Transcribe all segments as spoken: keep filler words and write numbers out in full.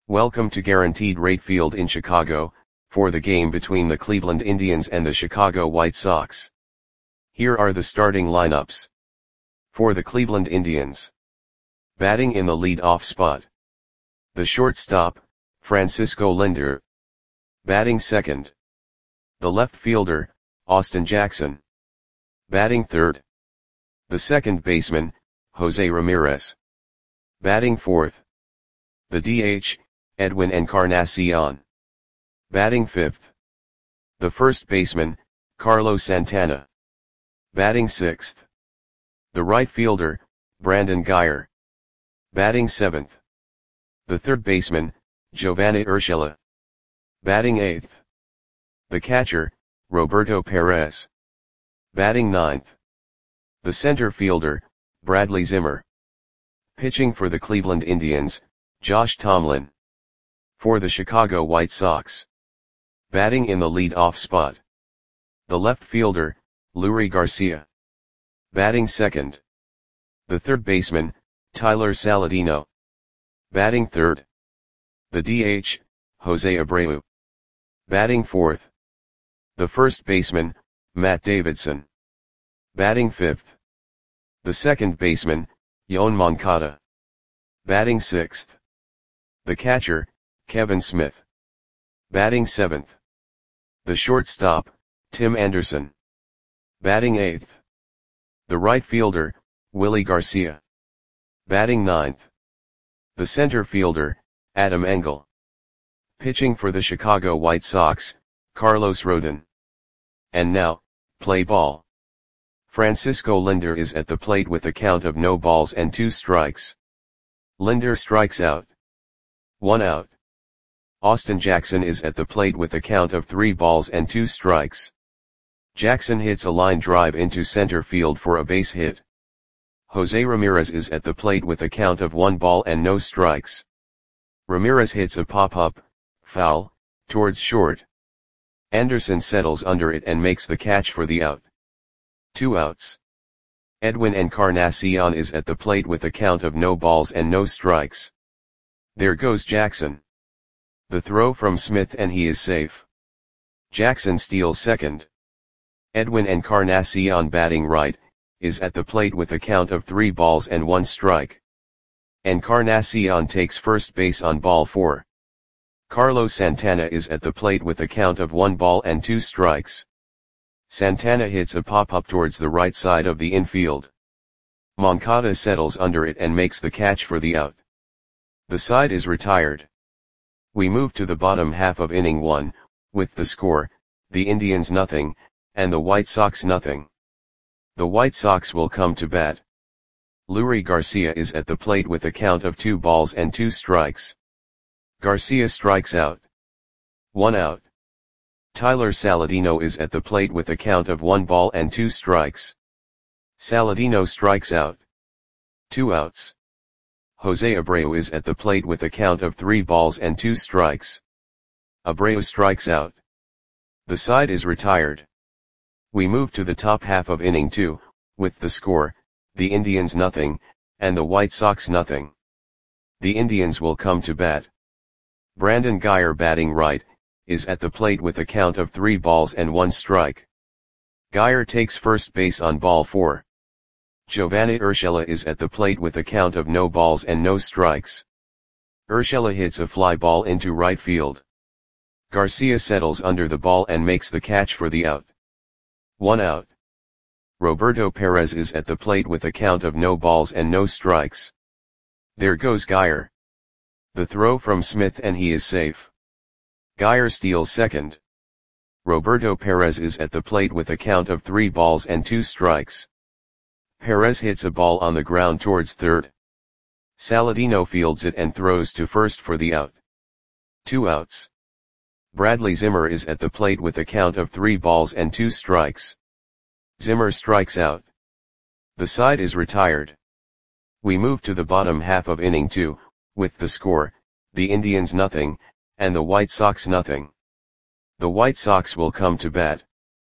Welcome to Guaranteed Rate Field in Chicago, for the game between the Cleveland Indians and the Chicago White Sox. Here are the starting lineups. For the Cleveland Indians. Batting in the lead-off spot. The shortstop, Francisco Lindor. Batting second. The left fielder, Austin Jackson. Batting third. The second baseman, Jose Ramirez. Batting fourth. The D H, Edwin Encarnacion. Batting fifth. The first baseman, Carlos Santana. Batting sixth. The right fielder, Brandon Guyer. Batting seventh. The third baseman, Giovanni Urshela. Batting eighth. The catcher, Roberto Perez. Batting ninth. The center fielder, Bradley Zimmer. Pitching for the Cleveland Indians, Josh Tomlin. For the Chicago White Sox. Batting in the lead-off spot. The left fielder, Leury Garcia. Batting second. The third baseman, Tyler Saladino. Batting third. The D H, Jose Abreu. Batting fourth. The first baseman, Matt Davidson. Batting fifth. The second baseman, Yoan Moncada. Batting sixth. The catcher, Kevin Smith. Batting seventh. The shortstop, Tim Anderson. Batting eighth. The right fielder, Willie Garcia. Batting ninth. The center fielder, Adam Engel. Pitching for the Chicago White Sox, Carlos Rodon. And now, play ball. Francisco Lindor is at the plate with a count of no balls and two strikes. Lindor strikes out. One out. Austin Jackson is at the plate with a count of three balls and two strikes. Jackson hits a line drive into center field for a base hit. Jose Ramirez is at the plate with a count of one ball and no strikes. Ramirez hits a pop-up, foul, towards short. Anderson settles under it and makes the catch for the out. Two outs. Edwin Encarnacion is at the plate with a count of no balls and no strikes. There goes Jackson. The throw from Smith and he is safe. Jackson steals second. Edwin Encarnacion, batting right, is at the plate with a count of three balls and one strike. Encarnacion takes first base on ball four. Carlos Santana is at the plate with a count of one ball and two strikes. Santana hits a pop-up towards the right side of the infield. Moncada settles under it and makes the catch for the out. The side is retired. We move to the bottom half of inning one, with the score, the Indians nothing, and the White Sox nothing. The White Sox will come to bat. Leury Garcia is at the plate with a count of two balls and two strikes. Garcia strikes out. One out. Tyler Saladino is at the plate with a count of one ball and two strikes. Saladino strikes out. Two outs. Jose Abreu is at the plate with a count of three balls and two strikes. Abreu strikes out. The side is retired. We move to the top half of inning two, with the score, the Indians nothing, and the White Sox nothing. The Indians will come to bat. Brandon Guyer, batting right, is at the plate with a count of three balls and one strike. Guyer takes first base on ball four. Giovanni Urshela is at the plate with a count of no balls and no strikes. Urshela hits a fly ball into right field. Garcia settles under the ball and makes the catch for the out. One out. Roberto Perez is at the plate with a count of no balls and no strikes. There goes Guyer. The throw from Smith and he is safe. Guyer steals second. Roberto Perez is at the plate with a count of three balls and two strikes. Perez hits a ball on the ground towards third. Saladino fields it and throws to first for the out. Two outs. Bradley Zimmer is at the plate with a count of three balls and two strikes. Zimmer strikes out. The side is retired. We move to the bottom half of inning two, with the score, the Indians nothing, and the White Sox nothing. The White Sox will come to bat.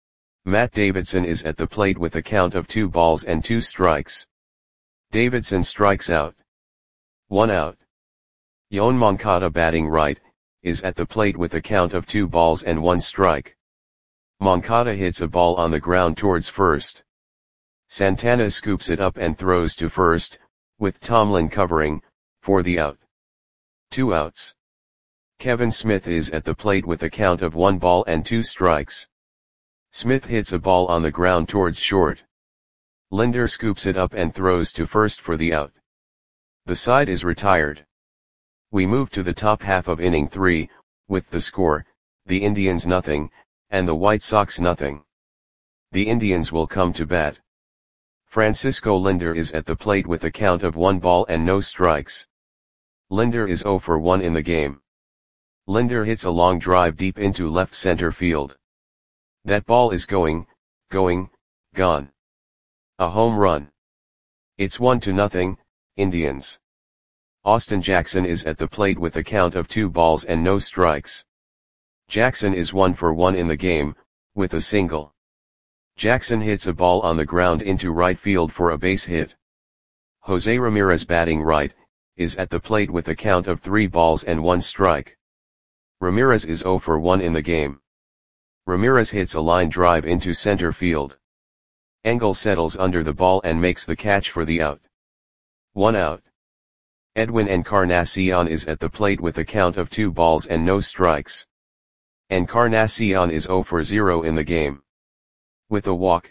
Matt Davidson is at the plate with a count of two balls and two strikes. Davidson strikes out. One out. Yoan Moncada batting right, is at the plate with a count of two balls and one strike. Moncada hits a ball on the ground towards first. Santana scoops it up and throws to first, with Tomlin covering, for the out. Two outs. Kevin Smith is at the plate with a count of one ball and two strikes. Smith hits a ball on the ground towards short. Linder scoops it up and throws to first for the out. The side is retired. We move to the top half of inning three, with the score, the Indians nothing, and the White Sox nothing. The Indians will come to bat. Francisco Linder is at the plate with a count of one ball and no strikes. Linder is zero for one in the game. Linder hits a long drive deep into left center field. That ball is going, going, gone. A home run. It's one to nothing, Indians. Austin Jackson is at the plate with a count of two balls and no strikes. Jackson is one for one in the game, with a single. Jackson hits a ball on the ground into right field for a base hit. Jose Ramirez batting right, is at the plate with a count of three balls and one strike. Ramirez is zero for one in the game. Ramirez hits a line drive into center field. Engel settles under the ball and makes the catch for the out. One out. Edwin Encarnacion is at the plate with a count of two balls and no strikes. Encarnacion is zero for zero in the game. With a walk,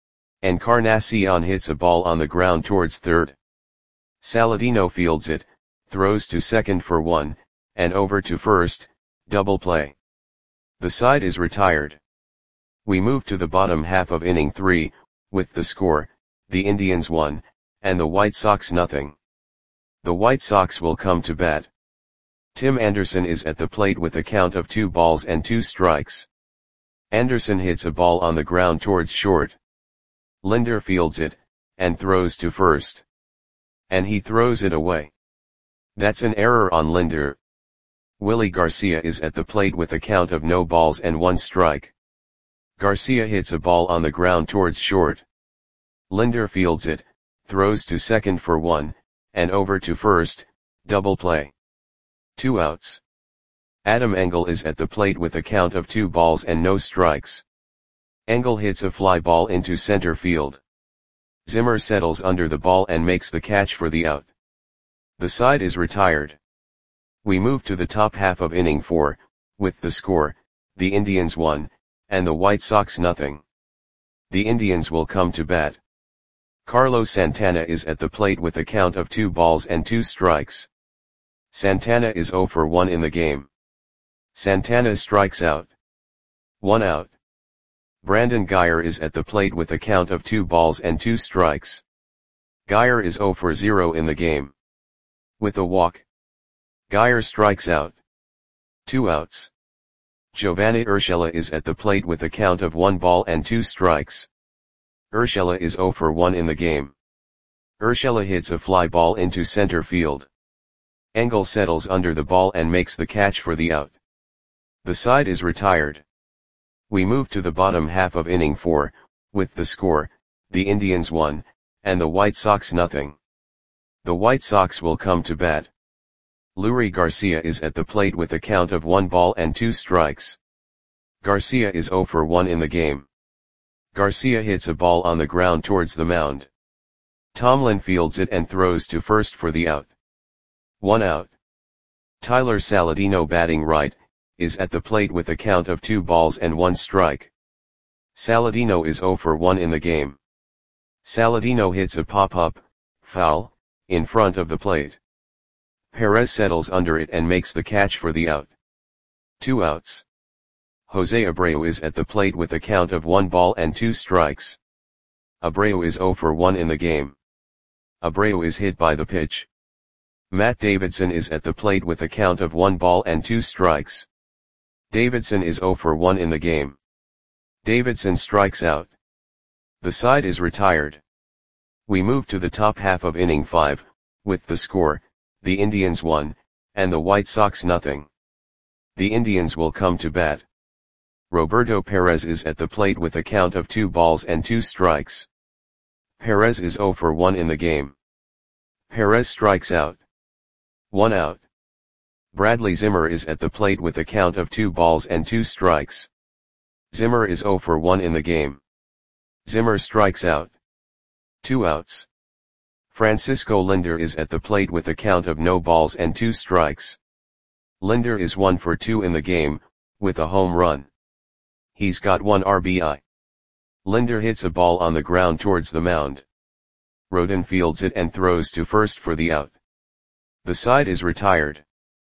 Encarnacion hits a ball on the ground towards third. Saladino fields it, throws to second for one, and over to first, double play. The side is retired. We move to the bottom half of inning three, with the score, the Indians one, and the White Sox nothing. The White Sox will come to bat. Tim Anderson is at the plate with a count of two balls and two strikes. Anderson hits a ball on the ground towards short. Linder fields it, and throws to first. And he throws it away. That's an error on Linder. Willie Garcia is at the plate with a count of no balls and one strike. Garcia hits a ball on the ground towards short. Linder fields it, throws to second for one, and over to first, double play. Two outs. Adam Engel is at the plate with a count of two balls and no strikes. Engel hits a fly ball into center field. Zimmer settles under the ball and makes the catch for the out. The side is retired. We move to the top half of inning four, with the score, the Indians one, and the White Sox nothing. The Indians will come to bat. Carlos Santana is at the plate with a count of two balls and two strikes. Santana is zero for one in the game. Santana strikes out. One out. Brandon Guyer is at the plate with a count of two balls and two strikes. Guyer is zero for zero in the game. With a walk, Guyer strikes out. Two outs. Giovanni Urshela is at the plate with a count of one ball and two strikes. Urshela is zero for one in the game. Urshela hits a fly ball into center field. Engel settles under the ball and makes the catch for the out. The side is retired. We move to the bottom half of inning four, with the score, the Indians one, and the White Sox nothing. The White Sox will come to bat. Leury Garcia is at the plate with a count of one ball and two strikes. Garcia is zero for one in the game. Garcia hits a ball on the ground towards the mound. Tomlin fields it and throws to first for the out. One out. Tyler Saladino batting right, is at the plate with a count of two balls and one strike. Saladino is zero for one in the game. Saladino hits a pop-up, foul, in front of the plate. Perez settles under it and makes the catch for the out. Two outs. Jose Abreu is at the plate with a count of one ball and two strikes. Abreu is zero for one in the game. Abreu is hit by the pitch. Matt Davidson is at the plate with a count of one ball and two strikes. Davidson is zero for one in the game. Davidson strikes out. The side is retired. We move to the top half of inning five, with the score, the Indians one, and the White Sox nothing. The Indians will come to bat. Roberto Perez is at the plate with a count of two balls and two strikes. Perez is zero for one in the game. Perez strikes out. One out. Bradley Zimmer is at the plate with a count of two balls and two strikes. Zimmer is zero for one in the game. Zimmer strikes out. Two outs. Francisco Lindor is at the plate with a count of no balls and two strikes. Lindor is one for two in the game, with a home run. He's got one R B I. Lindor hits a ball on the ground towards the mound. Rodon fields it and throws to first for the out. The side is retired.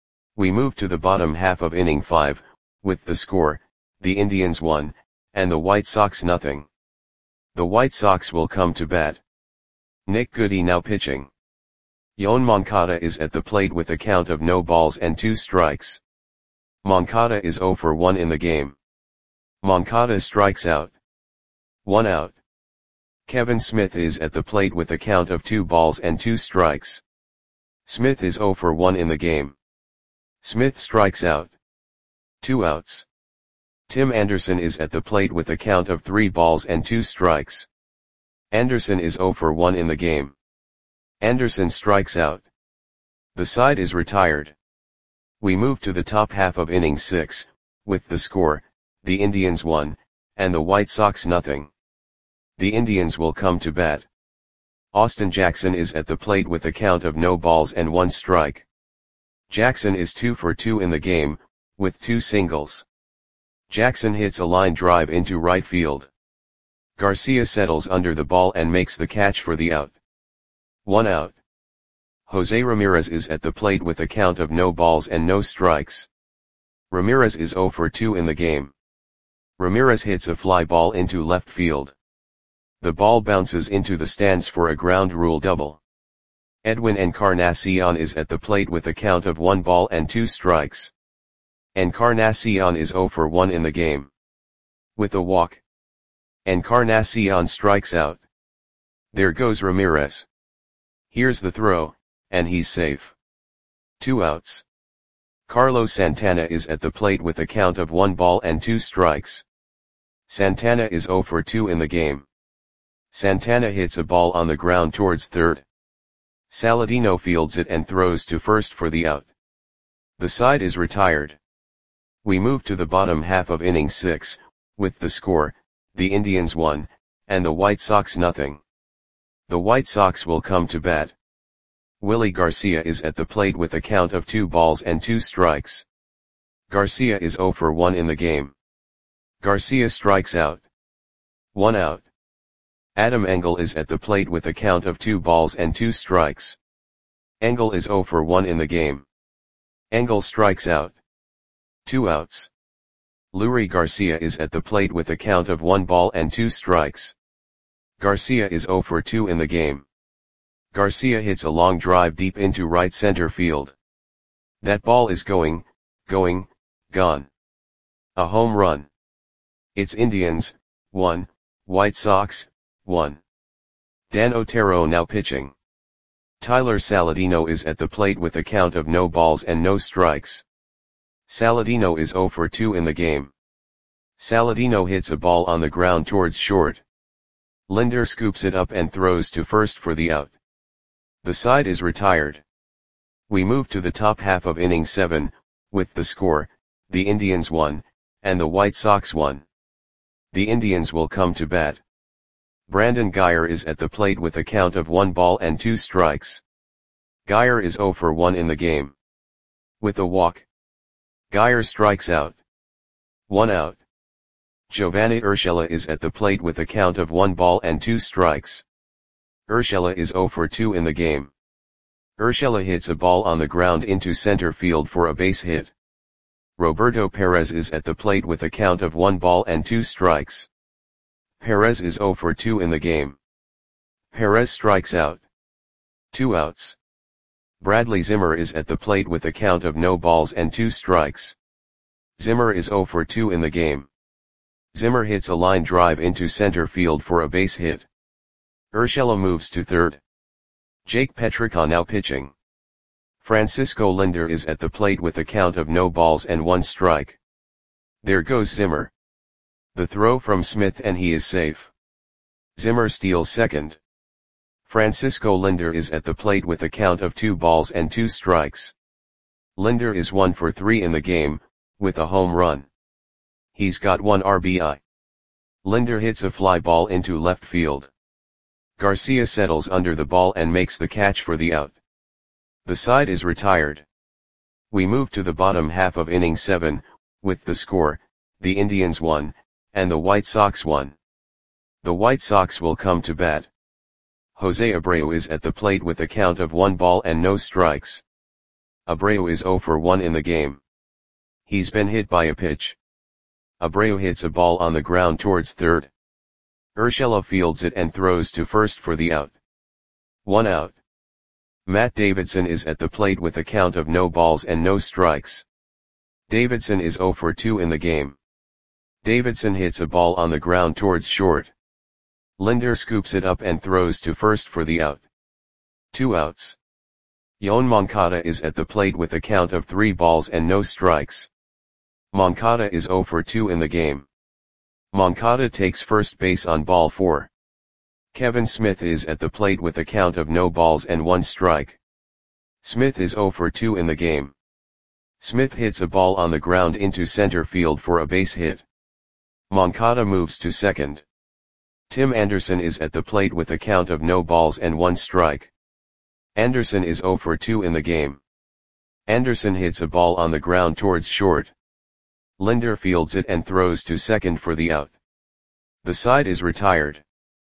We move to the bottom half of inning five, with the score, the Indians one, and the White Sox nothing. The White Sox will come to bat. Nick Goody now pitching. Yoan Moncada is at the plate with a count of no balls and two strikes. Moncada is zero for one in the game. Moncada strikes out. One out. Kevin Smith is at the plate with a count of two balls and two strikes. Smith is zero for one in the game. Smith strikes out. Two outs. Tim Anderson is at the plate with a count of three balls and two strikes. Anderson is zero for one in the game. Anderson strikes out. The side is retired. We move to the top half of inning six, with the score, the Indians one, and the White Sox nothing. The Indians will come to bat. Austin Jackson is at the plate with a count of no balls and one strike. Jackson is two for two in the game, with two singles. Jackson hits a line drive into right field. Garcia settles under the ball and makes the catch for the out. One out. Jose Ramirez is at the plate with a count of no balls and no strikes. Ramirez is zero for two in the game. Ramirez hits a fly ball into left field. The ball bounces into the stands for a ground rule double. Edwin Encarnacion is at the plate with a count of one ball and two strikes. Encarnacion is zero for one in the game. With a walk, Encarnacion strikes out. There goes Ramirez. Here's the throw, and he's safe. Two outs. Carlos Santana is at the plate with a count of one ball and two strikes. Santana is zero for two in the game. Santana hits a ball on the ground towards third. Saladino fields it and throws to first for the out. The side is retired. We move to the bottom half of inning six, with the score, the Indians one, and the White Sox nothing. The White Sox will come to bat. Willie Garcia is at the plate with a count of two balls and two strikes. Garcia is zero for one in the game. Garcia strikes out. One out. Adam Engel is at the plate with a count of two balls and two strikes. Engel is zero for one in the game. Engel strikes out. Two outs. Lurie Garcia is at the plate with a count of one ball and two strikes. Garcia is zero for two in the game. Garcia hits a long drive deep into right center field. That ball is going, going, gone. A home run. It's Indians, one, White Sox, one. Dan Otero now pitching. Tyler Saladino is at the plate with a count of no balls and no strikes. Saladino is zero for two in the game. Saladino hits a ball on the ground towards short. Lindor scoops it up and throws to first for the out. The side is retired. We move to the top half of inning seven, with the score, the Indians one, and the White Sox one. The Indians will come to bat. Brandon Guyer is at the plate with a count of one ball and two strikes. Guyer is zero for one in the game. With a walk, Guyer strikes out. One out. Giovanni Urshela is at the plate with a count of one ball and two strikes. Urshela is zero for two in the game. Urshela hits a ball on the ground into center field for a base hit. Roberto Perez is at the plate with a count of one ball and two strikes. Perez is zero for two in the game. Perez strikes out. Two outs. Bradley Zimmer is at the plate with a count of no balls and two strikes. Zimmer is zero for two in the game. Zimmer hits a line drive into center field for a base hit. Urshela moves to third. Jake Petrichon now pitching. Francisco Lindor is at the plate with a count of no balls and one strike. There goes Zimmer. The throw from Smith and he is safe. Zimmer steals second. Francisco Lindor is at the plate with a count of two balls and two strikes. Linder is one for three in the game, with a home run. He's got one R B I. Linder hits a fly ball into left field. Garcia settles under the ball and makes the catch for the out. The side is retired. We move to the bottom half of inning seven, with the score, the Indians won, and the White Sox won. The White Sox will come to bat. Jose Abreu is at the plate with a count of one ball and no strikes. Abreu is zero for one in the game. He's been hit by a pitch. Abreu hits a ball on the ground towards third. Urshela fields it and throws to first for the out. One out. Matt Davidson is at the plate with a count of no balls and no strikes. Davidson is zero for two in the game. Davidson hits a ball on the ground towards short. Linder scoops it up and throws to first for the out. Two outs. Yoan Moncada is at the plate with a count of three balls and no strikes. Moncada is zero for two in the game. Moncada takes first base on ball four. Kevin Smith is at the plate with a count of no balls and one strike. Smith is zero for two in the game. Smith hits a ball on the ground into center field for a base hit. Moncada moves to second. Tim Anderson is at the plate with a count of no balls and one strike. Anderson is zero for two in the game. Anderson hits a ball on the ground towards short. Linder fields it and throws to second for the out. The side is retired.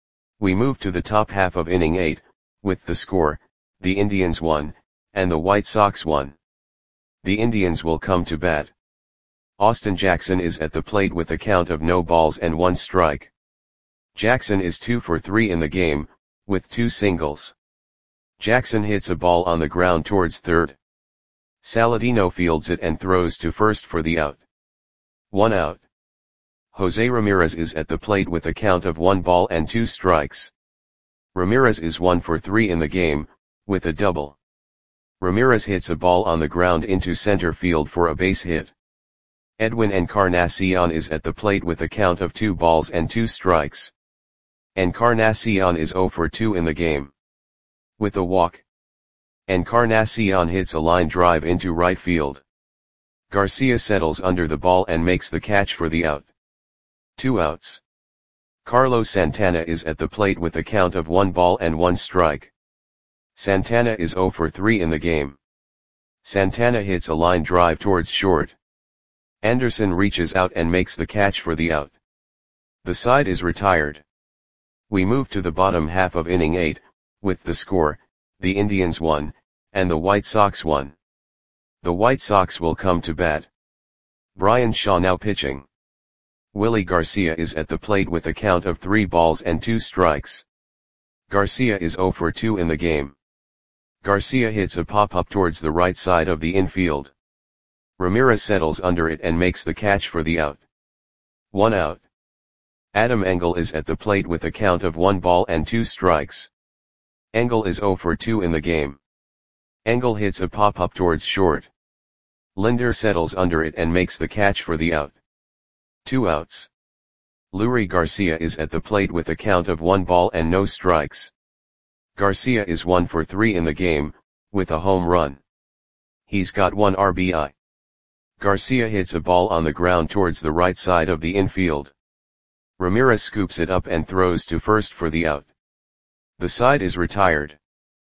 We move to the top half of inning eight, with the score, the Indians won, and the White Sox won. The Indians will come to bat. Austin Jackson is at the plate with a count of no balls and one strike. Jackson is two for three in the game, with two singles. Jackson hits a ball on the ground towards third. Saladino fields it and throws to first for the out. One out. Jose Ramirez is at the plate with a count of one ball and two strikes. Ramirez is one for three in the game, with a double. Ramirez hits a ball on the ground into center field for a base hit. Edwin Encarnacion is at the plate with a count of two balls and two strikes. Encarnacion is zero for two in the game. With a walk. Encarnacion hits a line drive into right field. Garcia settles under the ball and makes the catch for the out. Two outs. Carlos Santana is at the plate with a count of one ball and one strike. Santana is zero for three in the game. Santana hits a line drive towards short. Anderson reaches out and makes the catch for the out. The side is retired. We move to the bottom half of inning eight, with the score, the Indians won, and the White Sox won. The White Sox will come to bat. Bryan Shaw now pitching. Willie Garcia is at the plate with a count of three balls and two strikes. Garcia is zero for two in the game. Garcia hits a pop-up towards the right side of the infield. Ramirez settles under it and makes the catch for the out. One out. Adam Engel is at the plate with a count of one ball and two strikes. Engel is zero for two in the game. Engel hits a pop-up towards short. Linder settles under it and makes the catch for the out. Two outs. Leury Garcia is at the plate with a count of one ball and no strikes. Garcia is one for three in the game, with a home run. He's got one R B I. Garcia hits a ball on the ground towards the right side of the infield. Ramirez scoops it up and throws to first for the out. The side is retired.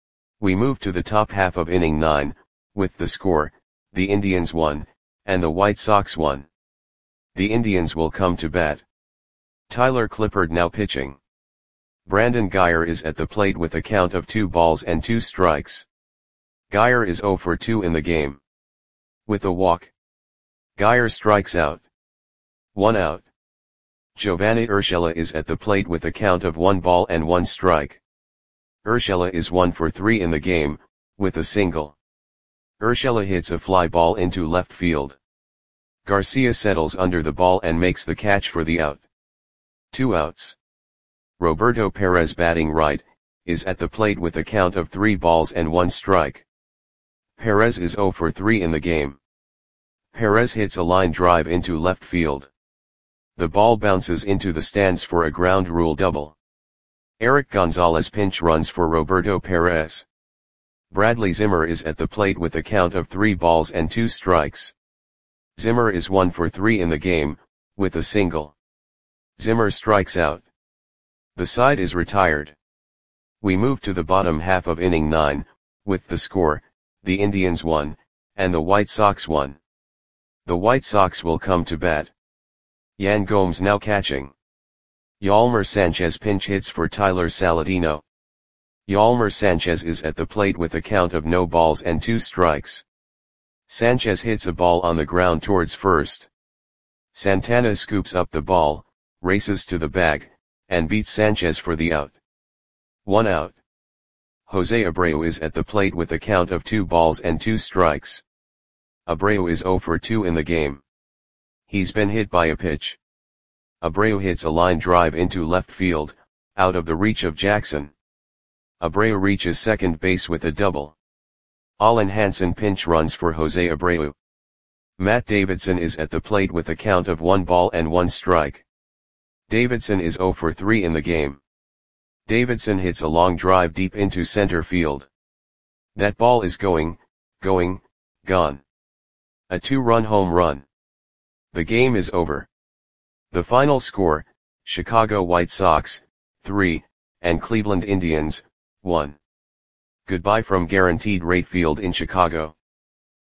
We move to the top half of inning nine, with the score, the Indians won, and the White Sox won. The Indians will come to bat. Tyler Clippard now pitching. Brandon Guyer is at the plate with a count of two balls and two strikes. Guyer is zero for two in the game. With a walk. Guyer strikes out. One out. Giovanni Urshela is at the plate with a count of one ball and one strike. Urshela is one for three in the game, with a single. Urshela hits a fly ball into left field. Garcia settles under the ball and makes the catch for the out. Two outs. Roberto Perez batting right, is at the plate with a count of three balls and one strike. Perez is zero for three in the game. Perez hits a line drive into left field. The ball bounces into the stands for a ground rule double. Eric Gonzalez pinch runs for Roberto Perez. Bradley Zimmer is at the plate with a count of three balls and two strikes. Zimmer is one for three in the game, with a single. Zimmer strikes out. The side is retired. We move to the bottom half of inning nine, with the score, the Indians one, and the White Sox one. The White Sox will come to bat. Yan Gomes now catching. Yolmer Sanchez pinch hits for Tyler Saladino. Yolmer Sanchez is at the plate with a count of no balls and two strikes. Sanchez hits a ball on the ground towards first. Santana scoops up the ball, races to the bag, and beats Sanchez for the out. One out. Jose Abreu is at the plate with a count of two balls and two strikes. Abreu is zero for two in the game. He's been hit by a pitch. Abreu hits a line drive into left field, out of the reach of Jackson. Abreu reaches second base with a double. Alan Hansen pinch runs for Jose Abreu. Matt Davidson is at the plate with a count of one ball and one strike. Davidson is zero for three in the game. Davidson hits a long drive deep into center field. That ball is going, going, gone. A two-run home run. The game is over. The final score, Chicago White Sox, three, and Cleveland Indians, one. Goodbye from Guaranteed Rate Field in Chicago.